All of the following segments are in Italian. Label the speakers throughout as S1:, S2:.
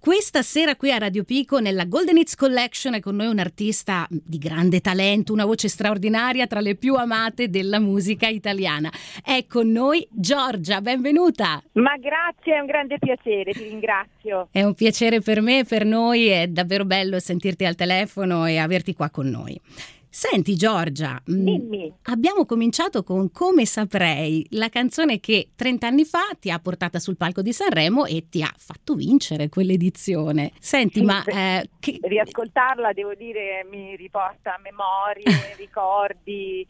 S1: Questa sera qui a Radio Pico nella Golden Hits Collection è con noi un artista di grande talento, una voce straordinaria, tra le più amate della musica italiana. È con noi Giorgia, benvenuta.
S2: Ma grazie, è un grande piacere, ti ringrazio.
S1: È un piacere per me e per noi, è davvero bello sentirti al telefono e averti qua con noi. Senti Giorgia,
S2: dimmi.
S1: Abbiamo cominciato con Come saprei, la canzone che 30 anni fa ti ha portata sul palco di Sanremo e ti ha fatto vincere quell'edizione. Senti,
S2: sì,
S1: ma
S2: riascoltarla, devo dire, mi riporta a memorie, ricordi,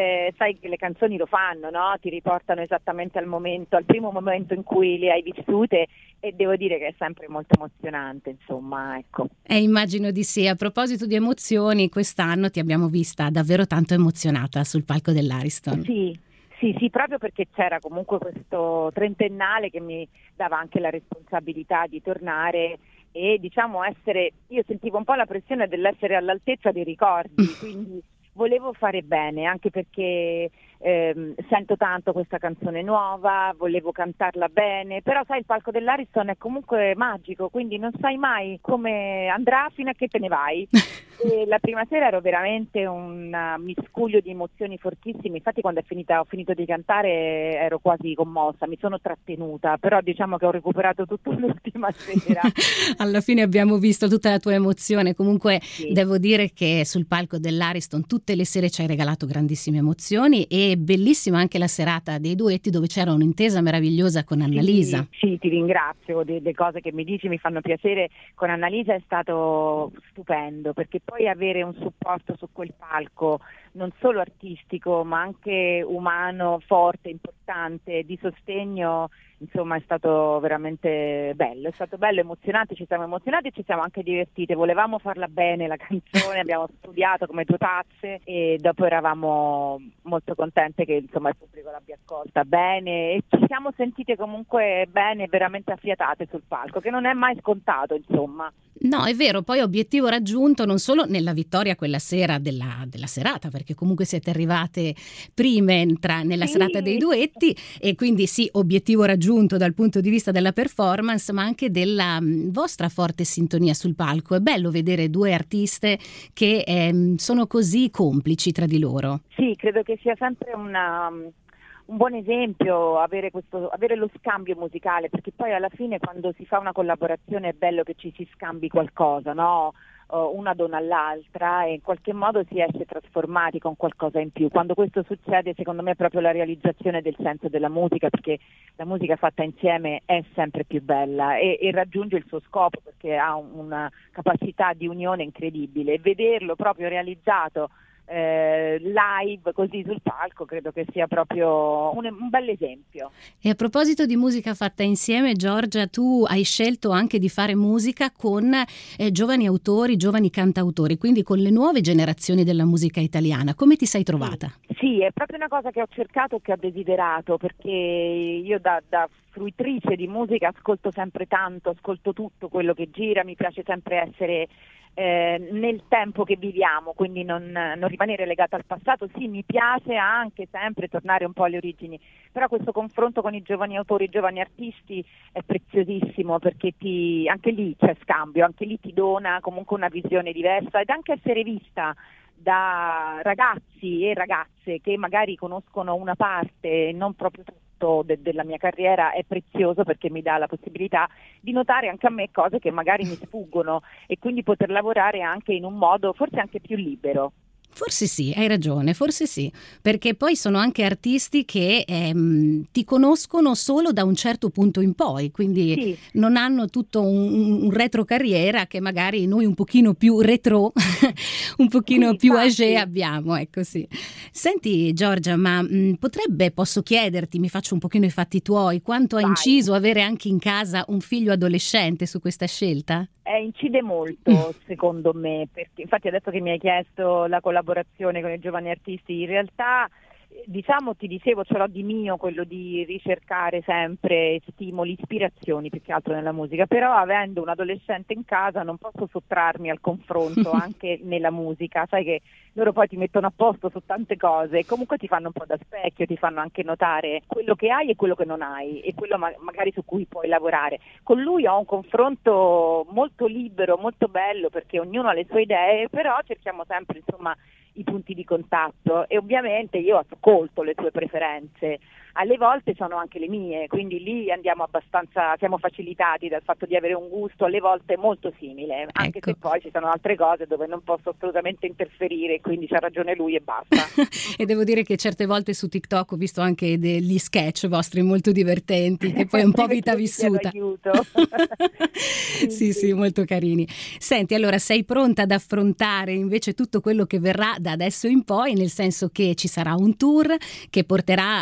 S2: sai che le canzoni lo fanno, no? Ti riportano esattamente al primo momento in cui le hai vissute, e devo dire che è sempre molto emozionante, insomma, ecco.
S1: Immagino di sì. A proposito di emozioni, quest'anno ti abbiamo vista davvero tanto emozionata sul palco dell'Ariston.
S2: Sì, proprio perché c'era comunque questo trentennale che mi dava anche la responsabilità di tornare e diciamo io sentivo un po' la pressione dell'essere all'altezza dei ricordi, quindi volevo fare bene, anche perché sento tanto questa canzone nuova, volevo cantarla bene, però sai, il palco dell'Ariston è comunque magico, quindi non sai mai come andrà fino a che te ne vai. E la prima sera ero veramente un miscuglio di emozioni fortissime, infatti quando ho finito di cantare ero quasi commossa, mi sono trattenuta, però diciamo che ho recuperato tutto l'ultima sera.
S1: Alla fine abbiamo visto tutta la tua emozione, comunque
S2: sì.
S1: Devo dire che sul palco dell'Ariston tutte le sere ci hai regalato grandissime emozioni e bellissima anche la serata dei duetti dove c'era un'intesa meravigliosa con Annalisa.
S2: Sì, ti ringrazio, le cose che mi dici mi fanno piacere. Con Annalisa è stato stupendo, perché poi avere un supporto su quel palco non solo artistico ma anche umano, forte, importante, di sostegno, insomma è stato veramente bello, emozionante, ci siamo emozionati e ci siamo anche divertite, volevamo farla bene la canzone, abbiamo studiato come due pazze e dopo eravamo molto contente che insomma il pubblico l'abbia accolta bene e ci siamo sentite comunque bene, veramente affiatate sul palco, che non è mai scontato, insomma.
S1: No, è vero, poi obiettivo raggiunto non solo nella vittoria quella sera della serata, perché comunque siete arrivate prime nella serata dei duetti e quindi sì, obiettivo raggiunto dal punto di vista della performance, ma anche della vostra forte sintonia sul palco. È bello vedere due artiste che sono così complici tra di loro.
S2: Sì, credo che sia sempre un buon esempio avere lo scambio musicale, perché poi alla fine quando si fa una collaborazione è bello che ci si scambi qualcosa, no? Una dona all'altra e in qualche modo si esce trasformati con qualcosa in più. Quando questo succede, secondo me è proprio la realizzazione del senso della musica, perché la musica fatta insieme è sempre più bella e raggiunge il suo scopo, perché ha una capacità di unione incredibile, e vederlo proprio realizzato live così sul palco credo che sia proprio un bel esempio.
S1: E a proposito di musica fatta insieme, Giorgia, tu hai scelto anche di fare musica con giovani autori, giovani cantautori, quindi con le nuove generazioni della musica italiana. Come ti sei trovata?
S2: Sì, è proprio una cosa che ho cercato e che ho desiderato, perché io da fruitrice di musica ascolto sempre tanto, ascolto tutto quello che gira, mi piace sempre essere nel tempo che viviamo, quindi non rimanere legata al passato. Sì, mi piace anche sempre tornare un po' alle origini, però questo confronto con i giovani autori, i giovani artisti è preziosissimo, perché anche lì c'è scambio, anche lì ti dona comunque una visione diversa, ed anche essere vista da ragazzi e ragazze che magari conoscono una parte e non proprio tutto della mia carriera è prezioso, perché mi dà la possibilità di notare anche a me cose che magari mi sfuggono e quindi poter lavorare anche in un modo forse anche più libero.
S1: Forse sì, hai ragione, forse sì, perché poi sono anche artisti che ti conoscono solo da un certo punto in poi, quindi non hanno tutto un retrocarriera che magari noi un pochino più retro, un pochino più âgé abbiamo, ecco sì. Senti Giorgia, ma posso chiederti, mi faccio un pochino i fatti tuoi, quanto ha inciso avere anche in casa un figlio adolescente su questa scelta?
S2: Incide molto secondo me, perché infatti adesso che mi hai chiesto la collaborazione con i giovani artisti, in realtà diciamo, ti dicevo, ce l'ho di mio quello di ricercare sempre stimoli, ispirazioni più che altro nella musica, però avendo un adolescente in casa non posso sottrarmi al confronto anche nella musica, sai che loro poi ti mettono a posto su tante cose e comunque ti fanno un po' da specchio, ti fanno anche notare quello che hai e quello che non hai e quello magari su cui puoi lavorare. Con lui ho un confronto molto libero, molto bello, perché ognuno ha le sue idee, però cerchiamo sempre, insomma, i punti di contatto e ovviamente io ascolto le tue preferenze, alle volte sono anche le mie, quindi lì siamo facilitati dal fatto di avere un gusto alle volte molto simile, anche se poi ci sono altre cose dove non posso assolutamente interferire, quindi c'ha ragione lui e basta.
S1: E devo dire che certe volte su TikTok ho visto anche degli sketch vostri molto divertenti, che poi è un po' vita vissuta. Sì, molto carini. Senti, allora sei pronta ad affrontare invece tutto quello che verrà da adesso in poi, nel senso che ci sarà un tour che porterà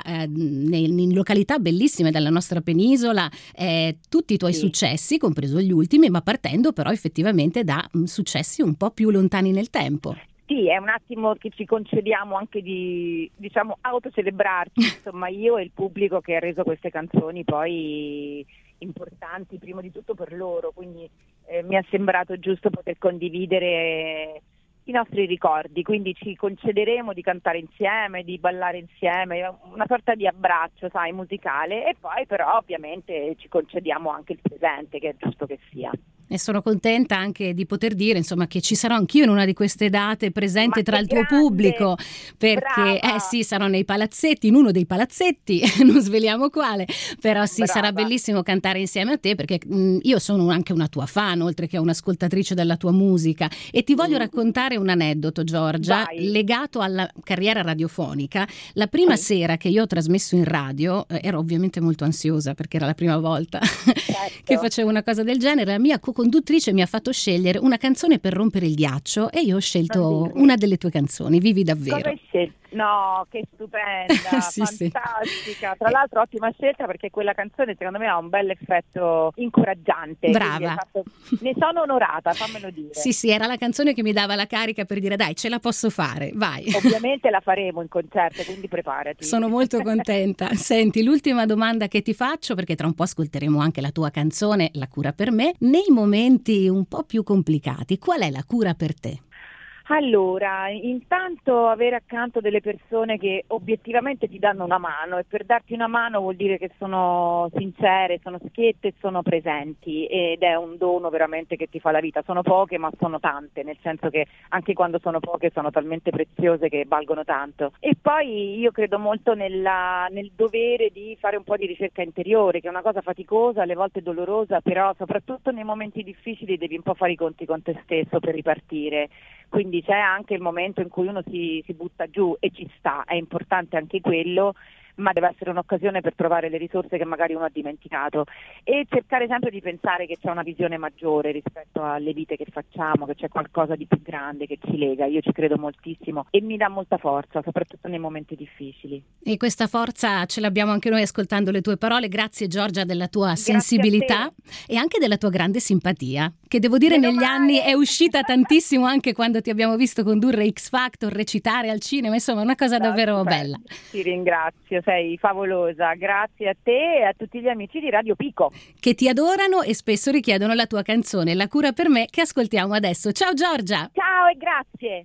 S1: in località bellissime della nostra penisola tutti i tuoi successi, compreso gli ultimi, ma partendo però effettivamente da successi un po' più lontani nel tempo.
S2: Sì, è un attimo che ci concediamo anche di, diciamo, autocelebrarci, insomma, io e il pubblico che ha reso queste canzoni poi importanti, prima di tutto per loro, quindi mi è sembrato giusto poter condividere i nostri ricordi, quindi ci concederemo di cantare insieme, di ballare insieme, una sorta di abbraccio, sai, musicale, e poi però ovviamente ci concediamo anche il presente, che è giusto che sia.
S1: E sono contenta anche di poter dire, insomma, che ci sarò anch'io in una di queste date presente tra il tuo pubblico, perché sì, sarò nei palazzetti, in uno dei palazzetti, non sveliamo quale, però sì, sarà bellissimo cantare insieme a te, perché io sono anche una tua fan, oltre che un'ascoltatrice della tua musica, e ti voglio raccontare un aneddoto, Giorgia, legato alla carriera radiofonica. La prima sera che io ho trasmesso in radio, ero ovviamente molto ansiosa, perché era la prima volta che facevo una cosa del genere. La mia conduttrice mi ha fatto scegliere una canzone per rompere il ghiaccio e io ho scelto una delle tue canzoni, Vivi davvero.
S2: Cosa hai scelto? No, che stupenda, fantastica. Tra l'altro ottima scelta, perché quella canzone secondo me ha un bel effetto incoraggiante.
S1: Brava.
S2: Ne sono onorata, fammelo dire.
S1: Sì, era la canzone che mi dava la carica per dire dai, ce la posso fare, vai.
S2: Ovviamente la faremo in concerto, quindi preparati.
S1: Sono molto contenta. Senti, l'ultima domanda che ti faccio, perché tra un po' ascolteremo anche la tua canzone La cura per me, nei momenti un po' più complicati, qual è la cura per te?
S2: Allora, intanto avere accanto delle persone che obiettivamente ti danno una mano, e per darti una mano vuol dire che sono sincere, sono schiette e sono presenti, ed è un dono veramente che ti fa la vita. Sono poche ma sono tante, nel senso che anche quando sono poche sono talmente preziose che valgono tanto. E poi io credo molto nel dovere di fare un po' di ricerca interiore, che è una cosa faticosa, alle volte dolorosa, però soprattutto nei momenti difficili devi un po' fare i conti con te stesso per ripartire. Quindi c'è anche il momento in cui uno si butta giù, e ci sta, è importante anche quello, ma deve essere un'occasione per trovare le risorse che magari uno ha dimenticato, e cercare sempre di pensare che c'è una visione maggiore rispetto alle vite che facciamo, che c'è qualcosa di più grande che ci lega. Io ci credo moltissimo e mi dà molta forza, soprattutto nei momenti difficili.
S1: E questa forza ce l'abbiamo anche noi ascoltando le tue parole. Grazie Giorgia della tua sensibilità e anche della tua grande simpatia, che devo dire negli anni è uscita tantissimo, anche quando ti abbiamo visto condurre X Factor, recitare al cinema, insomma una cosa davvero bella.
S2: Ti ringrazio, sei favolosa, grazie a te e a tutti gli amici di Radio Pico
S1: che ti adorano e spesso richiedono la tua canzone La cura per me, che ascoltiamo adesso. Ciao Giorgia!
S2: Ciao e grazie!